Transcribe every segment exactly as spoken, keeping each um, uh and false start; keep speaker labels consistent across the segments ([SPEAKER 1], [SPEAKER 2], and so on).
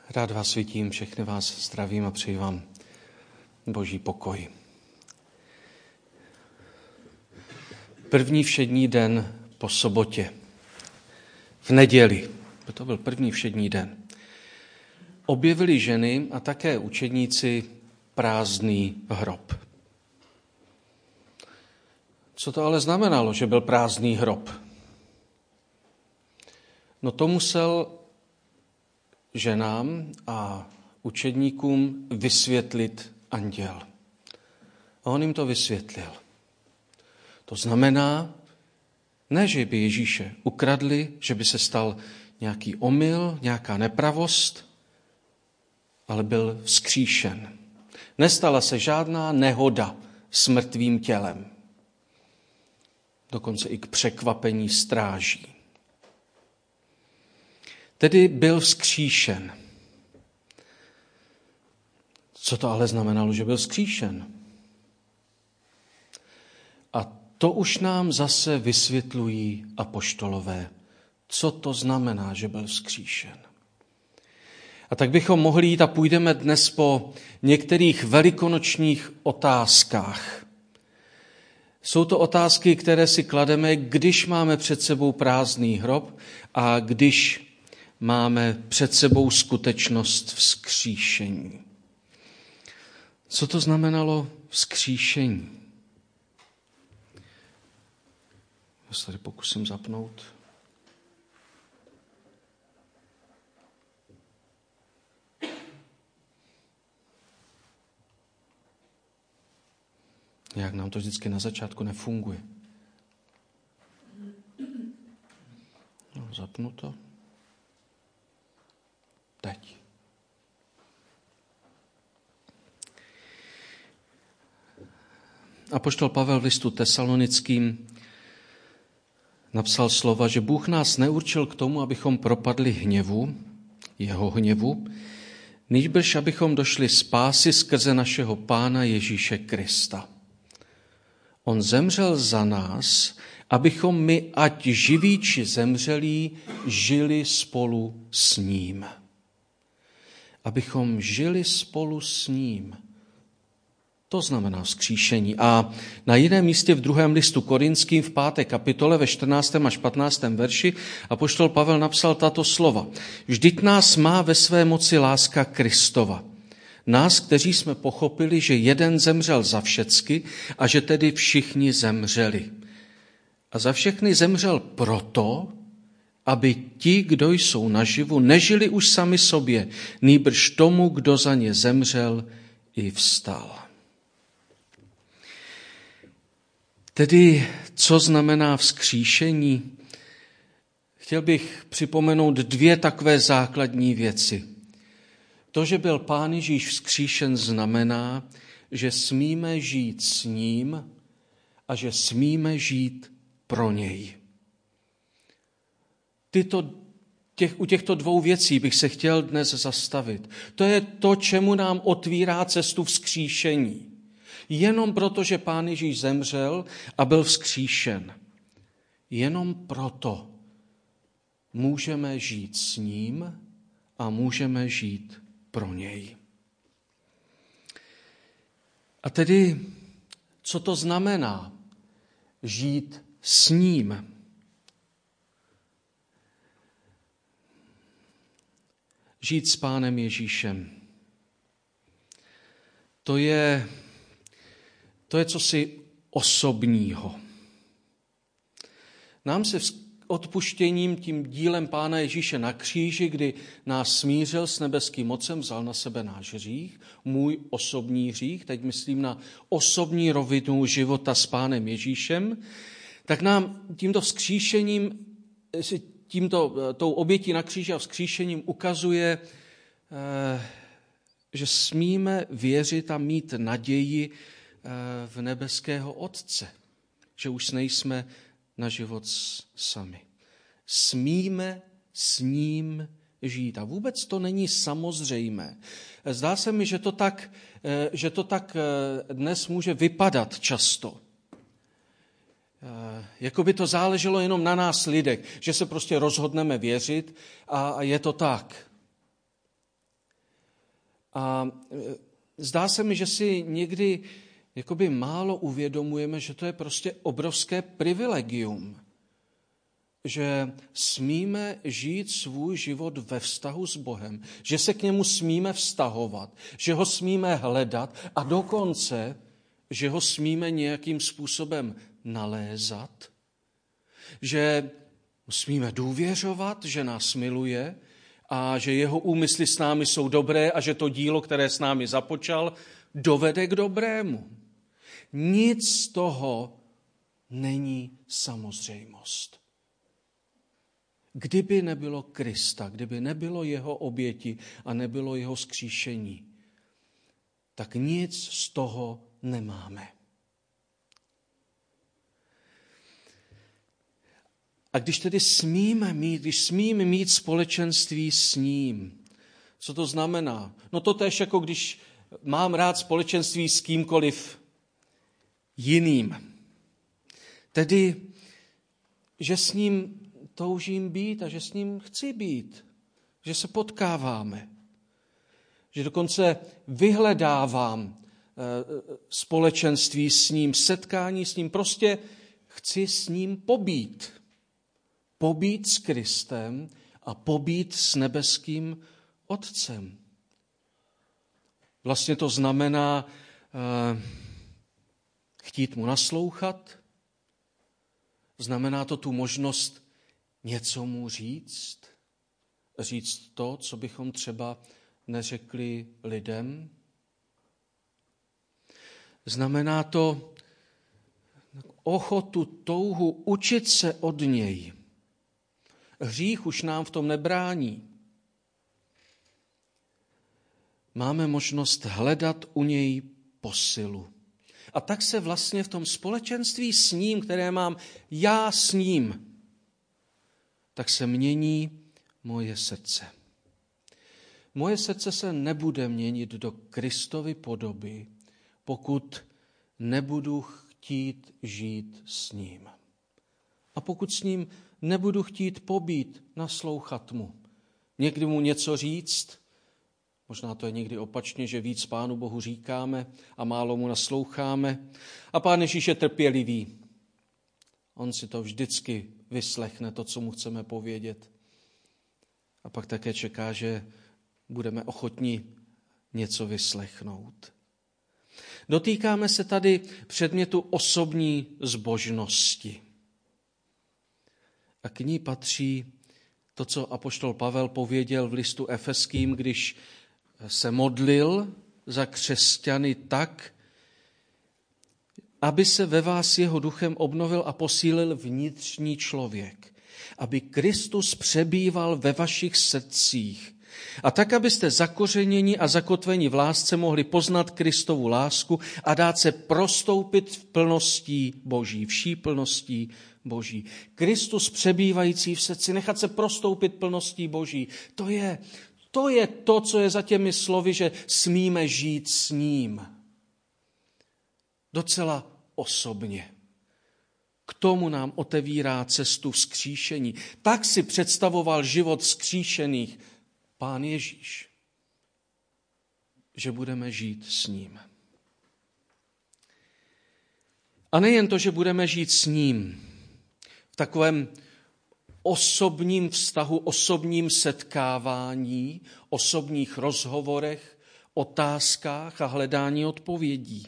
[SPEAKER 1] Rád vás vidím, všechny vás zdravím a přeji vám Boží pokoj. První všední den po sobotě, v neděli, to byl první všední den, objevili ženy a také učedníci prázdný hrob. Co to ale znamenalo, že byl prázdný hrob? No to musel ženám a učedníkům vysvětlit anděl. A on jim to vysvětlil. To znamená, ne, že by Ježíše ukradli, že by se stal nějaký omyl, nějaká nepravost, ale byl vzkříšen. Nestala se žádná nehoda s mrtvým tělem. Dokonce i k překvapení stráží. Tedy byl vzkříšen. Co to ale znamenalo, že byl vzkříšen? A to už nám zase vysvětlují apoštolové, co to znamená, že byl vzkříšen. A tak bychom mohli jít a půjdeme dnes po některých velikonočních otázkách. Jsou to otázky, které si klademe, když máme před sebou prázdný hrob a když máme před sebou skutečnost vzkříšení. Co to znamenalo vzkříšení? Já se tady pokusím zapnout. Jak nám to vždycky na začátku nefunguje. No, zapnu to. Teď. Apoštol Pavel v listu Tesalonickým napsal slova, že Bůh nás neurčil k tomu, abychom propadli hněvu, jeho hněvu, nýbrž abychom došli spásy skrze našeho Pána Ježíše Krista. On zemřel za nás, abychom my, ať živí či zemřelí, žili spolu s ním. Abychom žili spolu s ním. To znamená vzkříšení. A na jiném místě v druhém listu Korinským v páté kapitole ve čtrnáctém až patnáctém verši apoštol Pavel napsal tato slova. Vždyť nás má ve své moci láska Kristova. Nás, kteří jsme pochopili, že jeden zemřel za všecky a že tedy všichni zemřeli. A za všechny zemřel proto, aby ti, kdo jsou naživu, nežili už sami sobě, nýbrž tomu, kdo za ně zemřel i vstal. Tedy, co znamená vzkříšení? Chtěl bych připomenout dvě takové základní věci. To, že byl Pán Ježíš vzkříšen, znamená, že smíme žít s ním a že smíme žít pro něj. Tyto, těch, u těchto dvou věcí bych se chtěl dnes zastavit. To je to, čemu nám otvírá cestu vzkříšení. Jenom proto, že Pán Ježíš zemřel a byl vzkříšen. Jenom proto můžeme žít s ním a můžeme žít pro něj. A tedy, co to znamená žít s ním? Žít s Pánem Ježíšem. To je, to je cosi osobního. Nám se odpuštěním, tím dílem Pána Ježíše na kříži, kdy nás smířil s nebeským mocem, vzal na sebe náš hřích, můj osobní hřích, teď myslím na osobní rovinu života s Pánem Ježíšem, tak nám tímto vzkříšením, tímto, tou obětí na kříži a vzkříšením ukazuje, že smíme věřit a mít naději v nebeského Otce, že už nejsme na život sami. Smíme s ním žít. A vůbec to není samozřejmé. Zdá se mi, že to tak, že to tak dnes může vypadat často. Jako by to záleželo jenom na nás lidech, že se prostě rozhodneme věřit a je to tak. A zdá se mi, že si někdy jakoby málo uvědomujeme, že to je prostě obrovské privilegium. Že smíme žít svůj život ve vztahu s Bohem, že se k němu smíme vztahovat, že ho smíme hledat a dokonce, že ho smíme nějakým způsobem nalézat, že smíme důvěřovat, že nás miluje a že jeho úmysly s námi jsou dobré a že to dílo, které s námi započal, dovede k dobrému. Nic z toho není samozřejmost. Kdyby nebylo Krista, kdyby nebylo jeho oběti a nebylo jeho vzkříšení, tak nic z toho nemáme. A když tedy smíme mít, když smíme mít společenství s ním, co to znamená? No to též jako když mám rád společenství s kýmkoliv jiným. Tedy, že s ním toužím být a že s ním chci být, že se potkáváme, že dokonce vyhledávám společenství s ním, setkání s ním, prostě chci s ním pobít. Pobít s Kristem a pobít s nebeským Otcem. Vlastně to znamená uh, chtít mu naslouchat, znamená to tu možnost něco mu říct, říct to, co bychom třeba neřekli lidem. Znamená to ochotu, touhu učit se od něj. Hřích už nám v tom nebrání. Máme možnost hledat u něj posilu. A tak se vlastně v tom společenství s ním, které mám já s ním, tak se mění moje srdce. Moje srdce se nebude měnit do Kristovy podoby, pokud nebudu chtít žít s ním. A pokud s ním nebudu chtít pobít, naslouchat mu, někdy mu něco říct, možná to je někdy opačně, že víc Pánu Bohu říkáme a málo mu nasloucháme. A Pán Ježíš je trpělivý. On si to vždycky vyslechne, to, co mu chceme povědět. A pak také čeká, že budeme ochotni něco vyslechnout. Dotýkáme se tady předmětu osobní zbožnosti. A k ní patří to, co apoštol Pavel pověděl v listu Efeským, když se modlil za křesťany tak, aby se ve vás jeho duchem obnovil a posílil vnitřní člověk, aby Kristus přebýval ve vašich srdcích a tak, abyste zakořeněni a zakotveni v lásce mohli poznat Kristovu lásku a dát se prostoupit v plností Boží, vší plností Boží. Kristus přebývající v srdci, nechat se prostoupit plností Boží, to je, to je to, co je za těmi slovy, že smíme žít s ním. Docela osobně. K tomu nám otevírá cestu vzkříšení. Tak si představoval život vzkříšených Pán Ježíš, že budeme žít s ním. A nejen to, že budeme žít s ním v takovém osobním vztahu, osobním setkávání, osobních rozhovorech, otázkách a hledání odpovědí.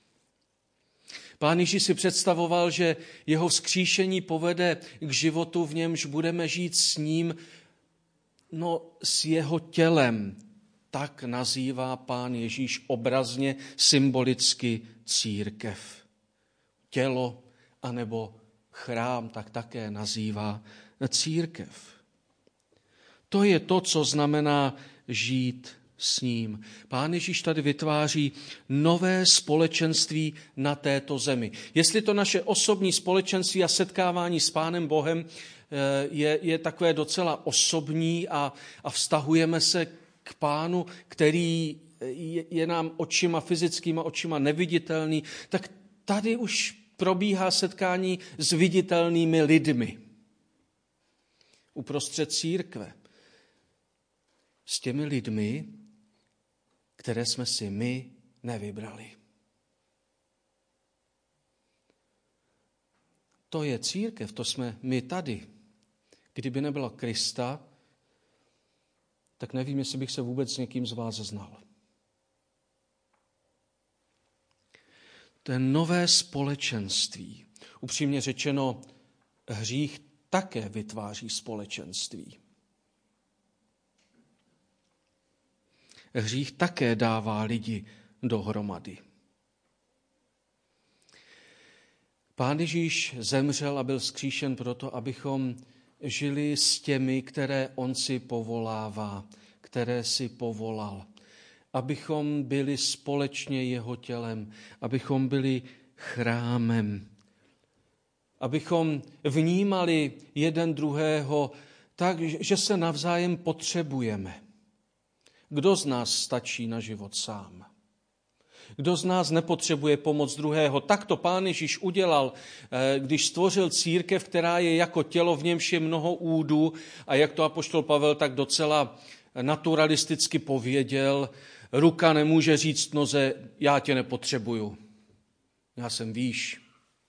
[SPEAKER 1] Pán Ježíš si představoval, že jeho vzkříšení povede k životu, v němž budeme žít s ním, no s jeho tělem. Tak nazývá Pán Ježíš obrazně, symbolicky církev. Tělo anebo chrám tak také nazývá církev. To je to, co znamená žít s ním. Pán Ježíš tady vytváří nové společenství na této zemi. Jestli to naše osobní společenství a setkávání s Pánem Bohem je, je takové docela osobní a, a vztahujeme se k Pánu, který je, je nám očima, fyzickýma očima neviditelný, tak tady už probíhá setkání s viditelnými lidmi uprostřed církve. S těmi lidmi, které jsme si my nevybrali. To je církev, to jsme my tady. Kdyby nebyla Krista, tak nevím, jestli bych se vůbec s někým z vás znal. To je nové společenství. Upřímně řečeno, hřích také vytváří společenství. Hřích také dává lidi dohromady. Pán Ježíš zemřel a byl vzkříšen proto, abychom žili s těmi, které on si povolává, které si povolal. Abychom byli společně jeho tělem, abychom byli chrámem. Abychom vnímali jeden druhého tak, že se navzájem potřebujeme. Kdo z nás stačí na život sám? Kdo z nás nepotřebuje pomoc druhého? Tak to Pán Ježíš udělal, když stvořil církev, která je jako tělo, v němž je mnoho údů, a jak to apoštol Pavel tak docela naturalisticky pověděl, ruka nemůže říct noze, já tě nepotřebuju, já jsem výš.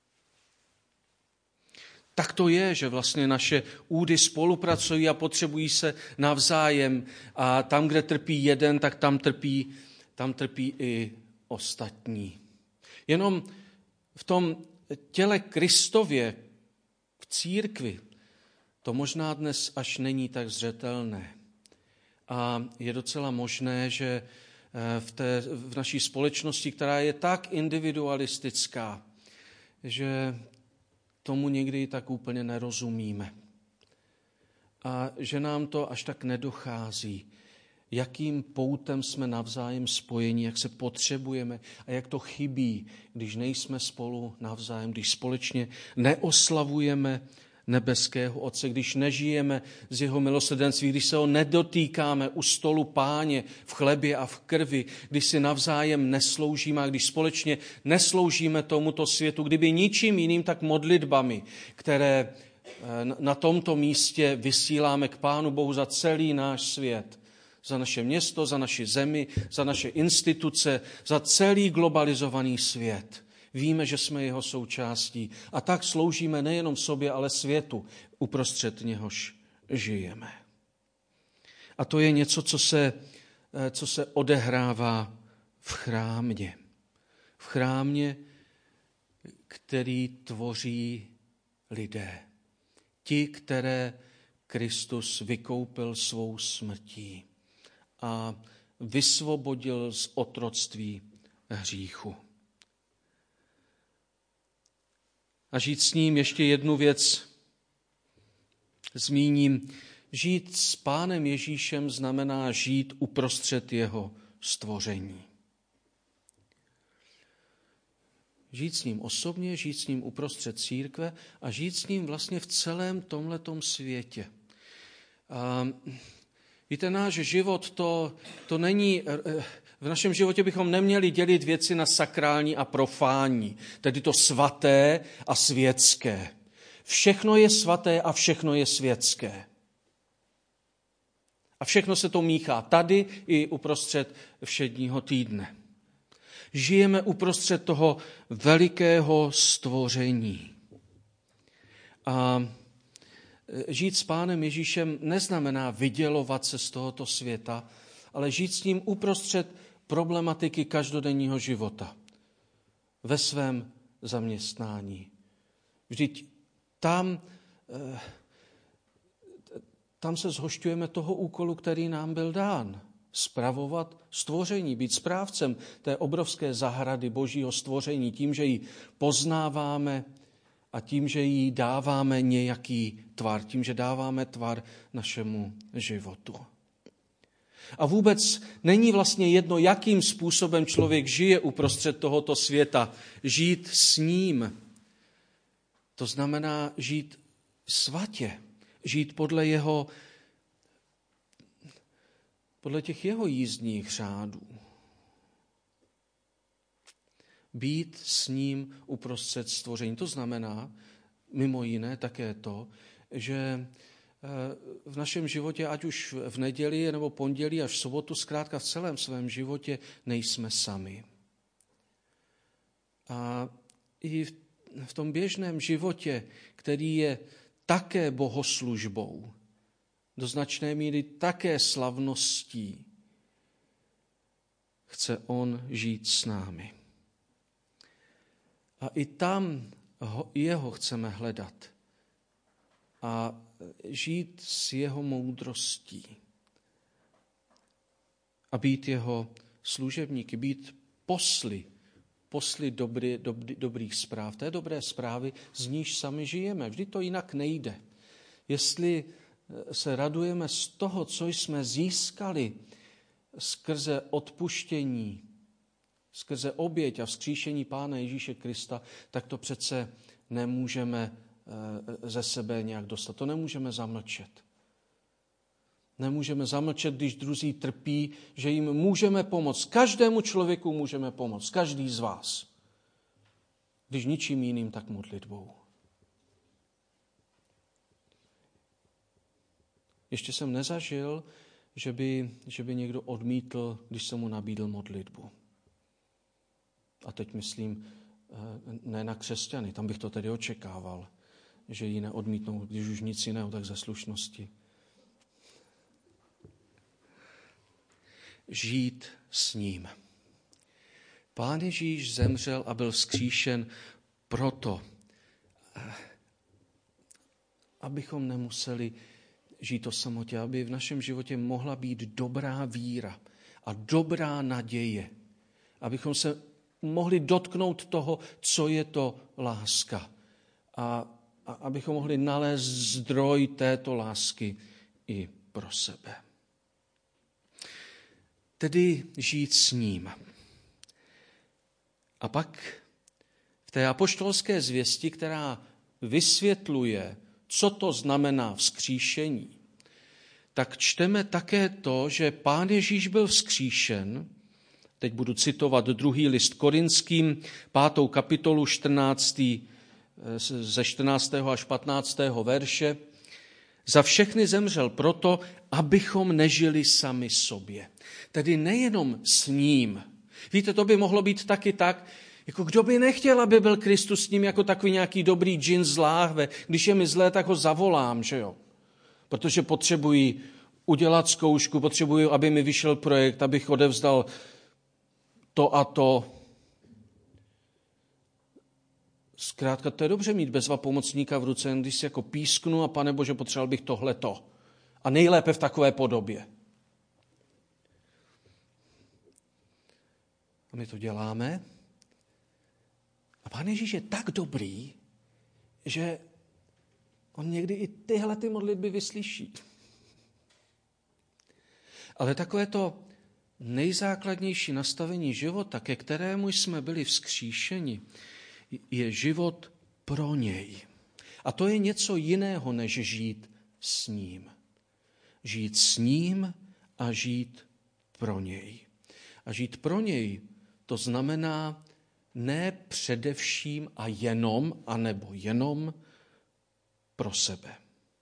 [SPEAKER 1] Tak to je, že vlastně naše údy spolupracují a potřebují se navzájem, a tam, kde trpí jeden, tak tam trpí, tam trpí i ostatní. Jenom v tom těle Kristově, v církvi, to možná dnes až není tak zřetelné. A je docela možné, že v, té, v naší společnosti, která je tak individualistická, že tomu někdy tak úplně nerozumíme. A že nám to až tak nedochází, jakým poutem jsme navzájem spojeni, jak se potřebujeme a jak to chybí, když nejsme spolu navzájem, když společně neoslavujeme nebeského Otce, když nežijeme z jeho milosrdenství, když se ho nedotýkáme u stolu Páně v chlebě a v krvi, když si navzájem nesloužíme a když společně nesloužíme tomuto světu, kdyby ničím jiným, tak modlitbami, které na tomto místě vysíláme k Pánu Bohu za celý náš svět, za naše město, za naši zemi, za naše instituce, za celý globalizovaný svět. Víme, že jsme jeho součástí a tak sloužíme nejenom sobě, ale světu, uprostřed něhož žijeme. A to je něco, co se, co se odehrává v chrámě. V chrámě, který tvoří lidé. Ti, které Kristus vykoupil svou smrtí a vysvobodil z otroctví hříchu. A žít s ním, ještě jednu věc zmíním. Žít s Pánem Ježíšem znamená žít uprostřed jeho stvoření. Žít s ním osobně, žít s ním uprostřed církve a žít s ním vlastně v celém tomhletom světě. A víte, náš život to, to není... V našem životě bychom neměli dělit věci na sakrální a profánní, tedy to svaté a světské. Všechno je svaté a všechno je světské. A všechno se to míchá tady i uprostřed všedního týdne. Žijeme uprostřed toho velikého stvoření. A žít s Pánem Ježíšem neznamená vydělovat se z tohoto světa, ale žít s ním uprostřed problematiky každodenního života, ve svém zaměstnání. Vždyť tam, tam se zhošťujeme toho úkolu, který nám byl dán. Spravovat stvoření, být správcem té obrovské zahrady Božího stvoření, tím, že ji poznáváme a tím, že jí dáváme nějaký tvar, tím, že dáváme tvar našemu životu. A vůbec není vlastně jedno, jakým způsobem člověk žije uprostřed tohoto světa. Žít s ním, to znamená žít svatě, žít podle jeho, podle těch jeho jízdních řádů. Být s ním uprostřed stvoření. To znamená mimo jiné také to, že v našem životě, ať už v neděli nebo pondělí až v sobotu, zkrátka v celém svém životě nejsme sami. A i v tom běžném životě, který je také bohoslužbou, do značné míry také slavností, chce on žít s námi. A i tam ho, jeho chceme hledat a žít s jeho moudrostí a být jeho služebníky, být posly, posly dobrý, dobrý, dobrých zpráv. Té dobré zprávy, z níž sami žijeme. Vždy to jinak nejde. Jestli se radujeme z toho, co jsme získali skrze odpuštění, skrze oběť a vzkříšení Pána Ježíše Krista, tak to přece nemůžeme ze sebe nějak dostat. To nemůžeme zamlčet. Nemůžeme zamlčet, když druzí trpí, že jim můžeme pomoct. Každému člověku můžeme pomoct. Každý z vás. Když ničím jiným, tak modlitbou. Ještě jsem nezažil, že by, že by někdo odmítl, když jsem mu nabídl modlitbu. A teď myslím, ne na křesťany, tam bych to tedy očekával, že ji neodmítnou, když už nic jiného, tak ze slušnosti. Žít s ním. Pán Ježíš zemřel a byl vzkříšen proto, abychom nemuseli žít o samotě, aby v našem životě mohla být dobrá víra a dobrá naděje, abychom se mohli dotknout toho, co je to láska a, a abychom mohli nalézt zdroj této lásky i pro sebe. Tedy žít s ním. A pak v té apoštolské zvěsti, která vysvětluje, co to znamená vzkříšení, tak čteme také to, že Pán Ježíš byl vzkříšen. Teď budu citovat druhý list Korinským, pátou kapitolu, čtrnáctý ze čtrnáctého až patnáctého verše. Za všechny zemřel proto, abychom nežili sami sobě. Tedy nejenom s ním. Víte, to by mohlo být taky tak, jako kdo by nechtěl, aby byl Kristus s ním jako takový nějaký dobrý džin z láhve. Když je mi zlé, tak ho zavolám, že jo? Protože potřebuji udělat zkoušku, potřebuji, aby mi vyšel projekt, abych odevzdal to a to. Zkrátka, to je dobře mít bezva pomocníka v ruce, když si jako písknu a Pane Bože, potřeboval bych tohleto. A nejlépe v takové podobě. A my to děláme. A Pán Ježíš je tak dobrý, že on někdy i tyhle ty modlitby vyslyší. Ale takové to nejzákladnější nastavení života, ke kterému jsme byli vzkříšeni, je život pro něj. A to je něco jiného, než žít s ním. Žít s ním a žít pro něj. A žít pro něj, to znamená ne především a jenom, anebo jenom pro sebe.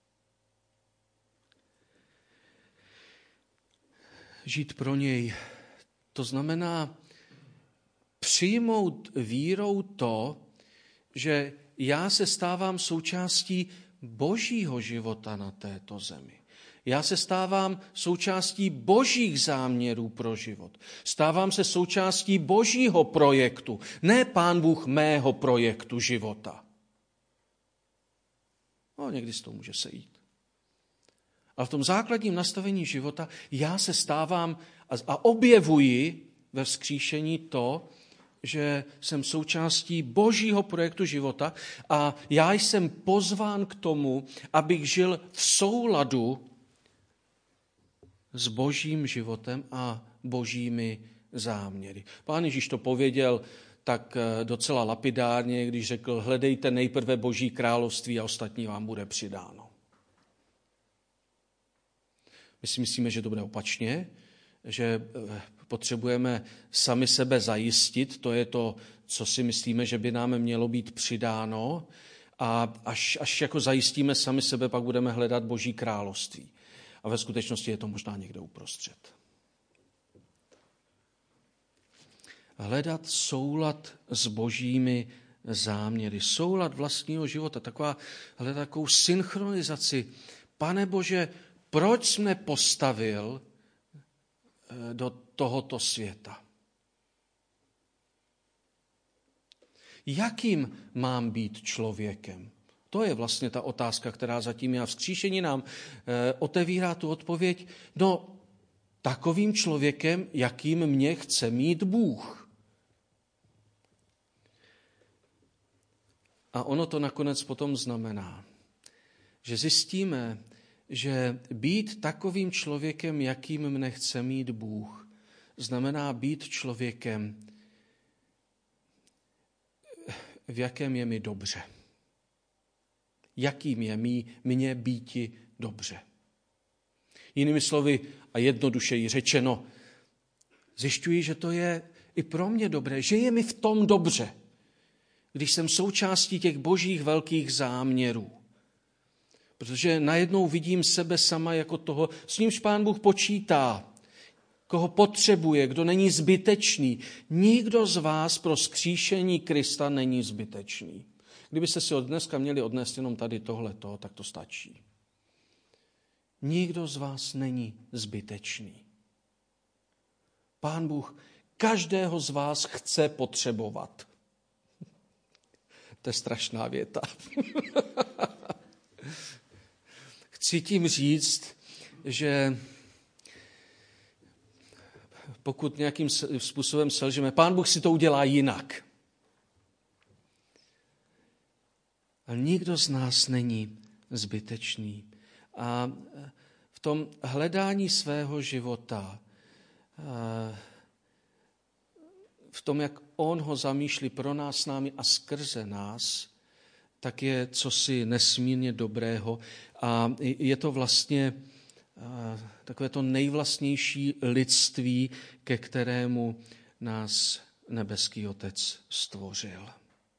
[SPEAKER 1] Žít pro něj, to znamená přijmout vírou to, že já se stávám součástí božího života na této zemi. Já se stávám součástí božích záměrů pro život. Stávám se součástí božího projektu, ne Pán Bůh mého projektu života. No, někdy se to může sejít. Ale v tom základním nastavení života já se stávám a objevuji ve vzkříšení to, že jsem součástí božího projektu života a já jsem pozván k tomu, abych žil v souladu s božím životem a božími záměry. Pán Ježíš to pověděl tak docela lapidárně, když řekl, hledejte nejprve boží království a ostatní vám bude přidáno. My si myslíme, že to bude opačně, že potřebujeme sami sebe zajistit, to je to, co si myslíme, že by nám mělo být přidáno, a až, až jako zajistíme sami sebe, pak budeme hledat Boží království. A ve skutečnosti je to možná někde uprostřed. Hledat soulad s Božími záměry, soulad vlastního života, taková, hledat takovou synchronizaci. Pane Bože, proč jsi mne postavil do tohoto světa? Jakým mám být člověkem? To je vlastně ta otázka, která zatím je. A vzkříšení nám e, otevírá tu odpověď. No, takovým člověkem, jakým mě chce mít Bůh. A ono to nakonec potom znamená, že zjistíme, že být takovým člověkem, jakým mne chce mít Bůh, znamená být člověkem, v jakém je mi dobře. Jakým je mi, mně býti dobře. Jinými slovy a jednodušeji řečeno, zjišťuji, že to je i pro mě dobré, že je mi v tom dobře, když jsem součástí těch božích velkých záměrů. Protože najednou vidím sebe sama jako toho, s nímž Pán Bůh počítá, koho potřebuje, kdo není zbytečný. Nikdo z vás pro vzkříšení Krista není zbytečný. Kdybyste si od dneska měli odnést jenom tady tohleto, tak to stačí. Nikdo z vás není zbytečný. Pán Bůh každého z vás chce potřebovat. To je strašná věta. Chci tím říct, že pokud nějakým způsobem selžeme, Pán Bůh si to udělá jinak. Ale nikdo z nás není zbytečný. A v tom hledání svého života, v tom, jak on ho zamýšlí pro nás, s námi a skrze nás, tak je cosi nesmírně dobrého. A je to vlastně takové to nejvlastnější lidství, ke kterému nás nebeský Otec stvořil.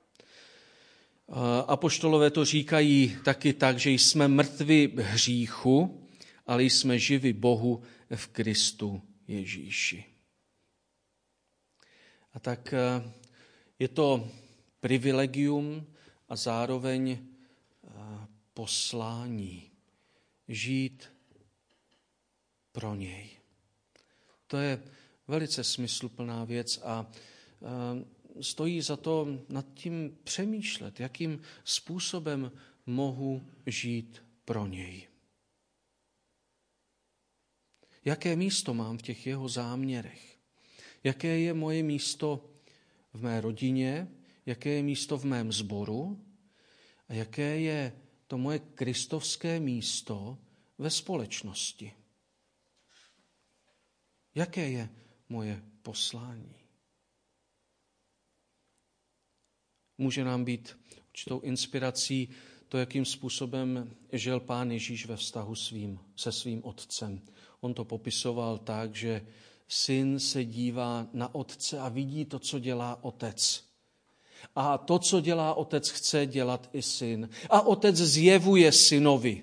[SPEAKER 1] Apoštolové to říkají taky tak, že jsme mrtvi hříchu, ale jsme živi Bohu v Kristu Ježíši. A tak je to privilegium a zároveň poslání žít pro něj. To je velice smysluplná věc a stojí za to nad tím přemýšlet, jakým způsobem mohu žít pro něj. Jaké místo mám v těch jeho záměrech? Jaké je moje místo v mé rodině? Jaké je místo v mém sboru? A jaké je to moje kristovské místo ve společnosti? Jaké je moje poslání? Může nám být určitou inspirací to, jakým způsobem žil Pán Ježíš ve vztahu svým, se svým otcem. On to popisoval tak, že syn se dívá na otce a vidí to, co dělá otec. A to, co dělá otec, chce dělat i syn. A otec zjevuje synovi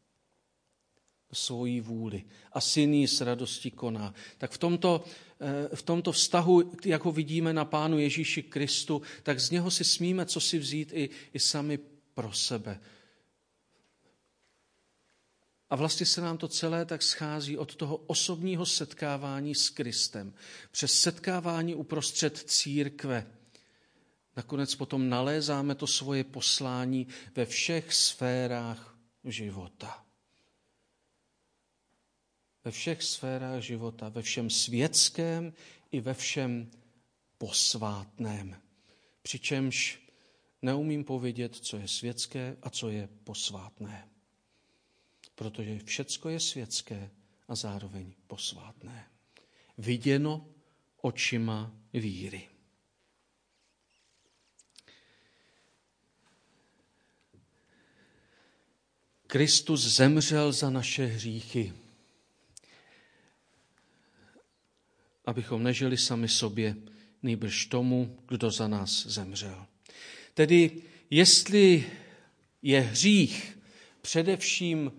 [SPEAKER 1] svoji vůli. A syn ji s radostí koná. Tak v tomto, v tomto vztahu, jak ho vidíme na Pánu Ježíši Kristu, tak z něho si smíme co si vzít i, i sami pro sebe. A vlastně se nám to celé tak schází od toho osobního setkávání s Kristem. Přes setkávání uprostřed církve. Nakonec potom nalézáme to svoje poslání ve všech sférách života. Ve všech sférách života, ve všem světském i ve všem posvátném. Přičemž neumím povědět, co je světské a co je posvátné. Protože všecko je světské a zároveň posvátné. Viděno očima víry. Kristus zemřel za naše hříchy, abychom nežili sami sobě, nýbrž tomu, kdo za nás zemřel. Tedy jestli je hřích především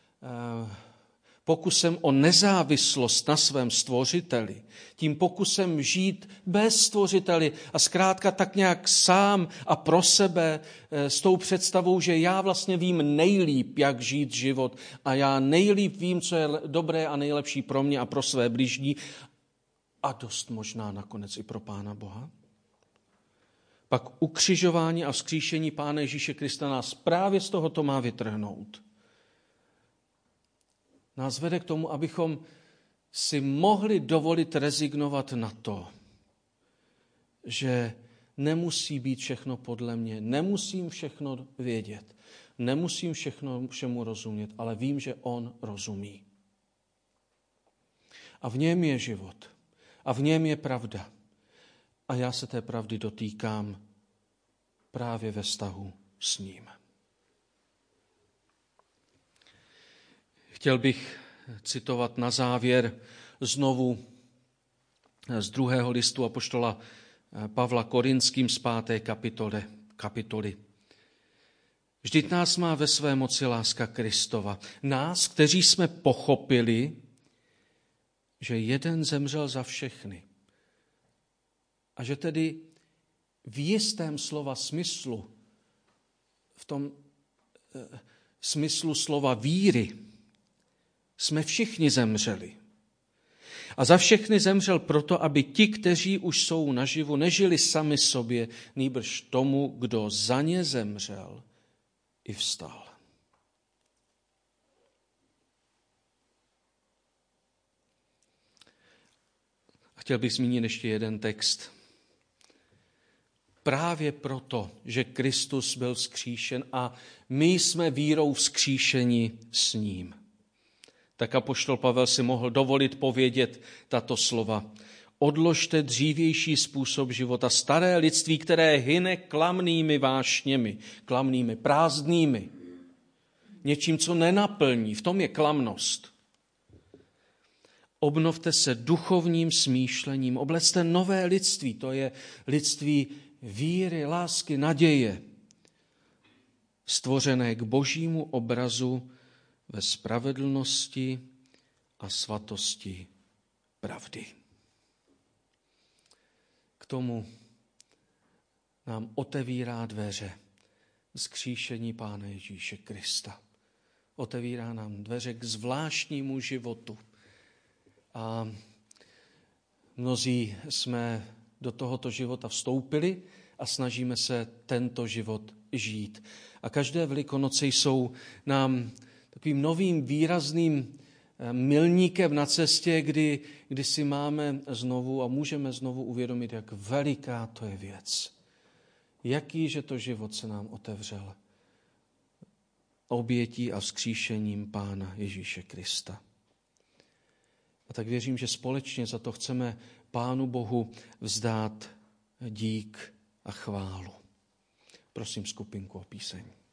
[SPEAKER 1] pokusem o nezávislost na svém stvořiteli, tím pokusem žít bez stvořiteli a zkrátka tak nějak sám a pro sebe s tou představou, že já vlastně vím nejlíp, jak žít život a já nejlíp vím, co je dobré a nejlepší pro mě a pro své bližní a dost možná nakonec i pro Pána Boha. Pak ukřižování a vzkříšení Pána Ježíše Krista nás právě z tohoto má vytrhnout. Nás vede k tomu, abychom si mohli dovolit rezignovat na to, že nemusí být všechno podle mě, nemusím všechno vědět, nemusím všechno všemu rozumět, ale vím, že on rozumí. A v něm je život. A v něm je pravda. A já se té pravdy dotýkám právě ve vztahu s ním. Chtěl bych citovat na závěr znovu z druhého listu apoštola Pavla Korinským z páté kapitole, kapitoly. Vždyť nás má ve své moci láska Kristova. Nás, kteří jsme pochopili, že jeden zemřel za všechny. A že tedy v jistém slova smyslu, v tom e, smyslu slova víry, jsme všichni zemřeli. A za všechny zemřel proto, aby ti, kteří už jsou naživu, nežili sami sobě, nýbrž tomu, kdo za ně zemřel, i vstal. A chtěl bych zmínit ještě jeden text. Právě proto, že Kristus byl vzkříšen a my jsme vírou vzkříšeni s ním. Tak apoštol Pavel si mohl dovolit povědět tato slova. Odložte dřívější způsob života, staré lidství, které hyne klamnými vášněmi, klamnými, prázdnými, něčím, co nenaplní. V tom je klamnost. Obnovte se duchovním smýšlením, oblecte nové lidství, to je lidství víry, lásky, naděje, stvořené k božímu obrazu ve spravedlnosti a svatosti pravdy. K tomu nám otevírá dveře vzkříšení Pána Ježíše Krista. Otevírá nám dveře k zvláštnímu životu. A mnozí jsme do tohoto života vstoupili a snažíme se tento život žít. A každé Velikonoce jsou nám takovým novým výrazným milníkem na cestě, kdy, kdy si máme znovu a můžeme znovu uvědomit, jak veliká to je věc. Jaký, že to život se nám otevřel obětí a vzkříšením Pána Ježíše Krista. A tak věřím, že společně za to chceme Pánu Bohu vzdát dík a chválu. Prosím skupinku o píseň.